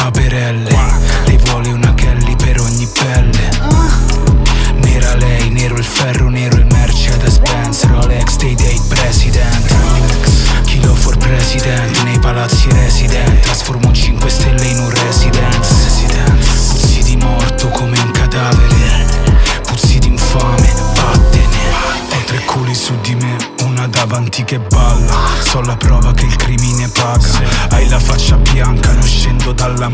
paperelle. Lei vuole una Kelly per ogni pelle. Nera lei, nero il ferro, nero il Mercedes-Benz, Rolex dei president. Kilo for president, nei palazzi resident. Trasformo 5 stelle in un residence. Puzzi di morto come un cadavere, puzzi di infame, vattene. Ho 3 culi su di me, una davanti che balla. So la prova che il crimine paga. Hai la faccia bianca, non scendo dalla